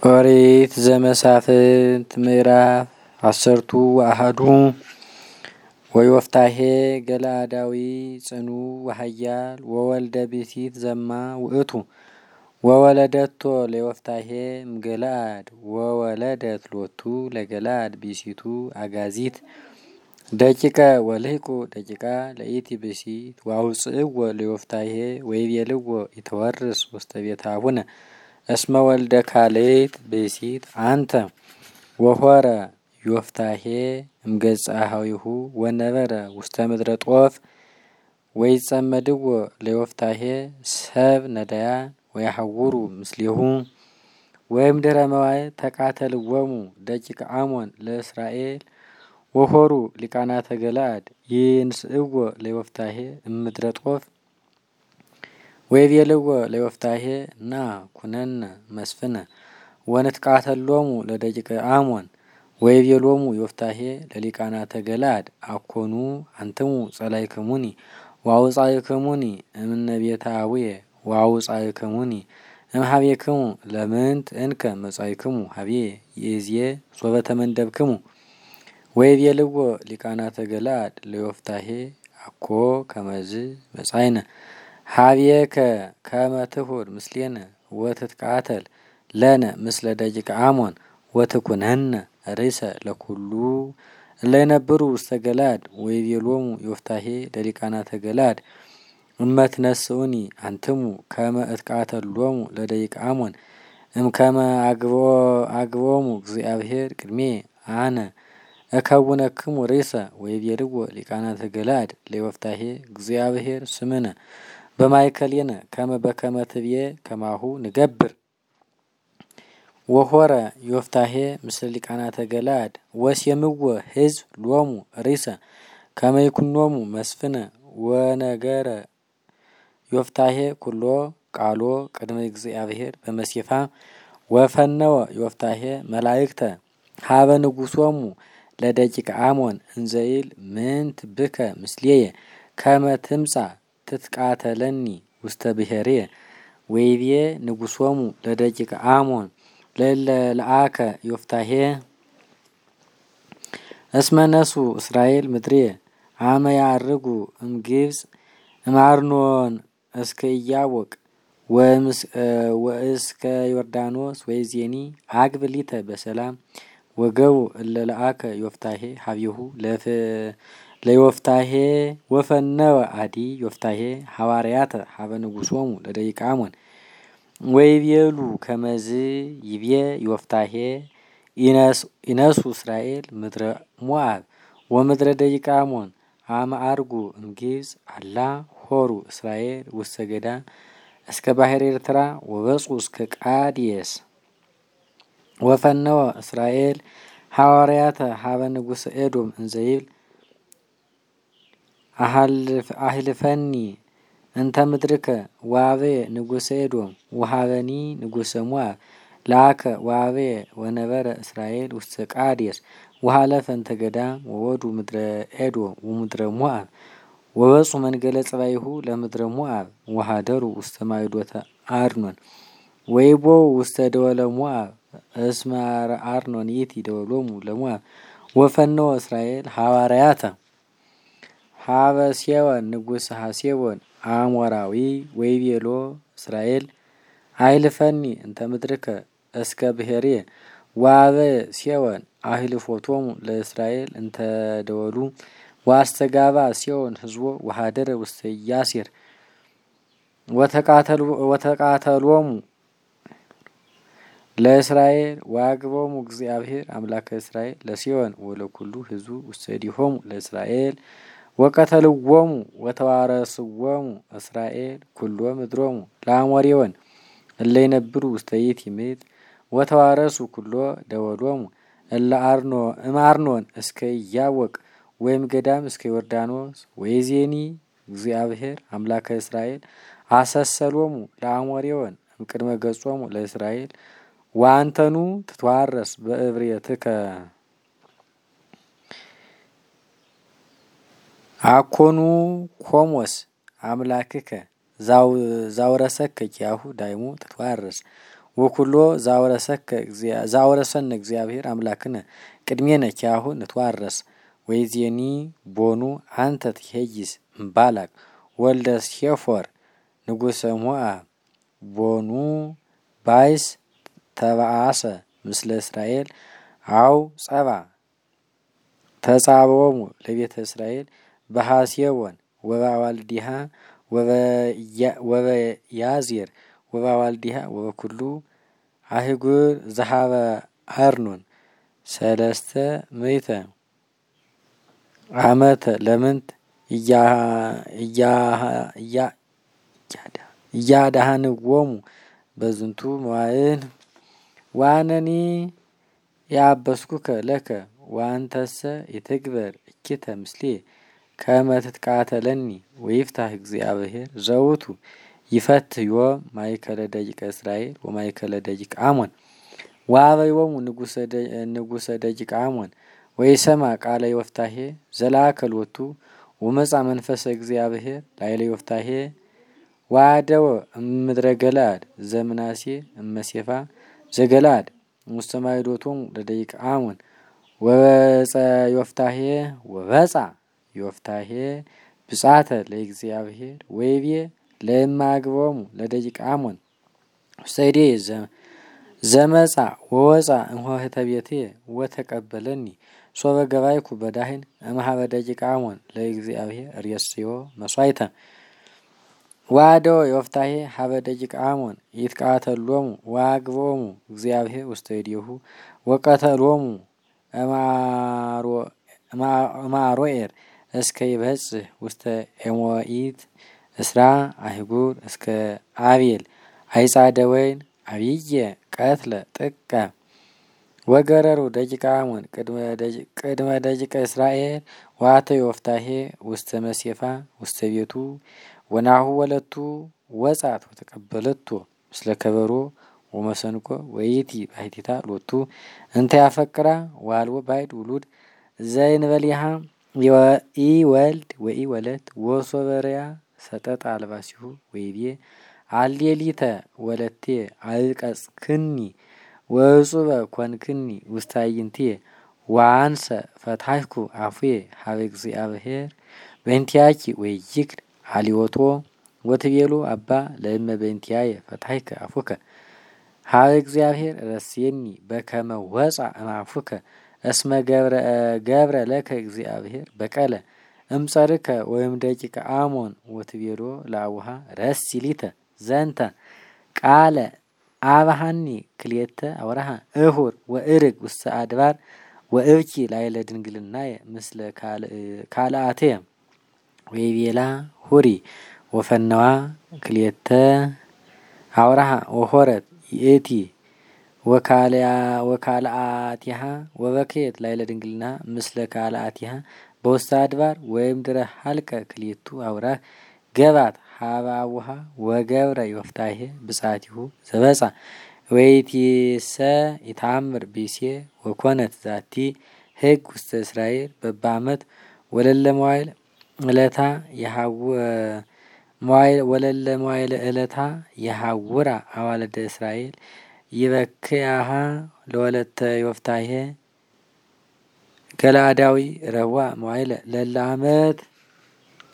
ኦሪት ዘመሳፍንት ምዕራፍ 11 ወዮፍታሔ ገለአዳዊ ጽኑ ወኃያል ወወልደ ብእሲት ዘማ ውእቱ ወወለደቶ ለዮፍታሔ እምገለአድ ወወለደት ሎቱ ለገለአድ ብእሲቱ አጋዚት ደቂቀ ወልህቁ ደቂቃ ለኢቲ ብእሲት ወአውፅእዎ ለዮፍታሔ ወይቤልዎ ይተወርስ ውስተ ቤተ አቡነ እስመ ወልደ ካልእት ብእሲት አንተ ወሖረ ዮፍታሔ እምገጸ አኀዊሁ ወነበረ ውስተ ምድረ ጦፍ ወይጸመድዎ ለዮፍታሔ ሰብ ነዳያን ወያሐውሩ ምስሌሁ ወእምድኅረ መዋዕል ተቃተልዎሙ ደቂቀ አሞን ለእስራኤል ወሖሩ ሊቃናተ ገለአድ ይንስእዎ ለዮፍታሔ እምድረ ጦፍ ወይቤልዎ ለዮፍታሔ ና ኩነነ መስፍነ ወንትቃተሎሙ ለደቂቀ አሞን ወይቤሎሙ ዮፍታሔ ለሊቃናተ ገለአድ አኮኑ አንትሙ ጸላእክሙኒ ወአውጻእክሙኒ እምነ ቤተ አቡየ ወአውጻእክሙኒ እምኀቤክሙ ለምንት እንከ መጻእክሙ ኀቤየ ይእዜ ሶበ ተመንደብክሙ ወይቤልዎ ሊቃናተ ገለአድ ለዮፍታሔ አኮ ከመዝ መጻእነ ኀቤከ ከመ ትሁር ምስሌነ ወትትቃተል ለነ ምስለ ደቂቀ አሞን ወትኩነነ ርእሰ ለኩሉ እለ ይነብሩ ውስተ ገለአድ ወይቤሎሙ ዮፍታሔ ለሊቃናተ ገለአድ እመ ትነስኡኒ አንትሙ ከመ እትቃተሎሙ ለደቂቀ አሞን እምከመ አግቦሙ እግዚአብሔር ቅድሜየ አነ እከውነክሙ ርእሰ ወይቤልዎ ሊቃናተ ገለአድ ለዮፍታሔ እግዚአብሔር ስምነ በማእከሌነ ከመ በከመ ትቤ ከማሁ ንገብር ወሖረ ዮፍታሔ ምስለ ሊቃናተ ገለአድ ወሴምዎ ሕዝብ ሎሙ ርእሰ ከመ ይኩኖሙ መስፍነ ወነገረ ዮፍታሔ ኩሎ ቃሎ ቅድመ እግዚአብሔር በመሴፋ ወፈነወ ዮፍታሔ መላእክተ ሀበ ንጉሶሙ ለደቂቀ አሞን እንዘይል ምንት ብከ ምስሌየ ከመ ትምጻእ ትትቃተለኒ ውስተ ብሔርየ ወይቤ ንጉሶሙ ለደቂቀ አሞን ለእለ ለአከ ዮፍታሔ እስመ ነሱ እስራኤል ምድርየ አመ ያዕርጉ እምግብጽ እምአርኖን እስከ ኢያቦቅ ወእስከ ዮርዳኖስ ወይዜኒ አግብ ሊተ በሰላም ወገቡ እለ ለአከ ዮፍታሔ ኀቤሁ ለዮፍታሔ ወፈነወ አዲ ዮፍታሔ ሐዋርያተ ሀበ ንጉሶሙ ለደቂቀ አሞን ወይቤሉ ከመዝ ይቤ ዮፍታሔ ኢነሱ እስራኤል ምድረ ሞዓብ ወምድረ ደቂቀ አሞን አመ አርጉ እምግብጽ አላ ሖሩ እስራኤል ውስተ ገዳም እስከ ባሕረ ኤርትራ ወበጽሑ እስከ ቃዴስ ወፈነወ እስራኤል ሐዋርያተ ሀበ ንጉሰ ኤዶም እንዘይብል አህልፈኒ እንተ ምድርከ ዋቤየ ንጉሰ ኤዶም ወሀበኒ ንጉሰ ሞዓብ ላከ ዋቤየ ወነበረ እስራኤል ውስተ ቃዴስ ወሀለፈ እንተ ገዳም ወወዱ ምድረ ኤዶም ወምድረ ሞዓብ ወበጽሑ መንገለ ጽባይሁ ለምድረ ሞዓብ ወሀደሩ ውስተ ማይዶተ አርኖን ወይቦው ውስተ ደወለ ሞዓብ እስመ አርኖን ይእቲ ደወሎሙ ለሞዓብ ወፈነወ እስራኤል ሐዋርያተ ሀበ ሴዎን ንጉሰ ሐሴቦን አሞራዊ ወይቤሎ እስራኤል አይልፈኒ እንተ ምድርከ እስከ ብሔርየ ዋበየ ሴዎን አህልፎቶሙ ለእስራኤል እንተ ደወሉ ዋስተጋባ ሴዎን ህዝቦ ወሀደረ ውስተ ኢያሴር ወተቃተሎሙ ለእስራኤል ዋግቦሙ እግዚአብሔር አምላከ እስራኤል ለሴዎን ወለኩሉ ህዝቡ ውስተ እዴሆሙ ለእስራኤል ወቀተልዎሙ ወተዋረስዎሙ እስራኤል ኩሎ ምድሮሙ ለአሞሬወን እለ ይነብሩ ውስተ ይእቲ ምድር ወተዋረሱ ኩሎ ደወሎሙ እለ እምአርኖን እስከ ኢያቦቅ ወይም ገዳም እስከ ዮርዳኖስ ወይዜኒ እግዚአብሔር አምላከ እስራኤል አሰሰሎሙ ለአሞሬወን እምቅድመ ገጾሙ ለእስራኤል ወአንተኑ ትትዋረስ በእብርየትከ አኮኑ ኮሞስ አምላክከ ዛውረሰከ ኪያሁ ዳይሙ ትትዋረስ ወኩሎ ዛወረሰን እግዚአብሔር አምላክነ ቅድሜነ ኪያሁ ንትዋረስ ወይዜኒ ቦኑ አንተ ትሄይስ እምባላቅ ወልደ ሴፎር ንጉሰ ሞዓብ ቦኑ ባይስ ተባአሰ ምስለ እስራኤል አው ጸባ ተጻበሙ ለቤተ እስራኤል በሐሴቦን ወባዋልዲሃ ወበያዜር ወባዋልዲሃ ወበኩሉ አህጉር ዘሃበ አርኖን ሰለስተ ምእተ ዓመተ ለምንት እያዳሃንዎሙ በዝንቱ መዋዕል ዋነኒ ያበስኩከ ለከ ዋንተሰ ይትግበር እኪተ ምስሌ ከመ ትትቃተለኒ ወይፍታህ እግዚአብሔር ዘውቱ ይፈትህ ዮም ማእከለ ደቂቀ እስራኤል ወማእከለ ደቂቀ አሞን ወአበዮሙ ንጉሰ ደቂቀ አሞን ወይሰማ ቃለ ዮፍታሔ ዘላከሎቱ ወመጻ መንፈሰ እግዚአብሔር ላዕለ ዮፍታሔ ወአደወ እምድረ ገለአድ ዘምናሴ እመሴፋ ዘገለአድ ውስተ ማይዶቶሙ ለደቂቀ አሞን ወበጸ ዮፍታሔ ብጻተ ለእግዚአብሔር ወይቤ ለማግቦሙ ለደቂቀ አሞን ሰይዴ ዘመጻ ወወጻ እንሆህተ ቤቴ ወተቀበለኒ ሶበ ገባይኩ በዳህን እምኀበ ደቂቀ አሞን ለእግዚአብሔር ርእስዮ መስዋዕተ ዋደወ ዮፍታሔ ኀበ ደቂቀ አሞን ይትቃተሎሙ ወአግቦሙ እግዚአብሔር ውስተ እዴሁ ወቀተሎሙ እምአሮዔር እስከ ይበጽሕ ውስተ ኤሞኢት እስራ አህጉር እስከ አቤል አይጻደ ወይን አብየ ቀትለ ጥቀ ወገረሩ ደቂቀ አሞን ቅድመ ደቂቀ እስራኤል ዋተ ዮፍታሔ ውስተ መሴፋ ውስተ ቤቱ ወናሁ ወለቱ ወጻት ወተቀበለቶ ምስለ ከበሮ ወመሰንቆ ወይቲ ባሕቲታ ሎቱ እንተ ያፈቅራ ዋልዎ ባይድ ውሉድ ዘእንበሊሃ ኢ ወልድ ወኢ ወለት ወሶበርያ ሰጠጣ አልባሲሁ ወይቤ አሌሊተ ወለቴ አልቀጽክኒ ወእጹበ ኮንክኒ ውስተ አዕይንትየ ወአንሰ ፈታሕኩ አፉየ ኀበ እግዚአብሔር በእንቲአኪ ወይክድ አልዮቶ ወትቤሎ አባ ለእመ በእንቲአየ ፈታሕከ አፉከ ኀበ እግዚአብሔር ረስየኒ በከመ ወጻ እምአፉከ እስመ ገብረ ለከ እግዚአብሔር በቀለ እምጸርከ ወይም ደቂቀ አሞን ወትቤሎ ለአቡሃ ረሲ ሊተ ዘንተ ቃለ አብሃኒ ክልኤተ አውራሃ እሁር ወእርግ ውስተ አድባር ወእብኪ ላዕለ ድንግልናየ ምስለ ካልአትየ ወይቤላ ሁሪ ወፈነዋ ክልኤተ አውራሃ ወሆረት ይእቲ ወካልአቲሃ ወበከየት ላዕለ ድንግልና ምስለ ካልአቲሃ በውስተ አድባር ወይም ድረ ሀልቀ ክልኤቱ አውራህ ገባት ኀበ አቡሃ ወገብረ ዮፍታሔ ብጻቲሁ ዘበጻ ወይቲሰ ይታምር ቢሴ ወኮነት ዛቲ ሕግ ውስተ እስራኤል በበዓመት ወለለ መዋዕል ዕለታ የሐውራ አዋልደ እስራኤል ይበክያሃ ለወለተ ዮፍታሔ ገላዳዊ ረዋ መዋዕለ ለለ ዓመት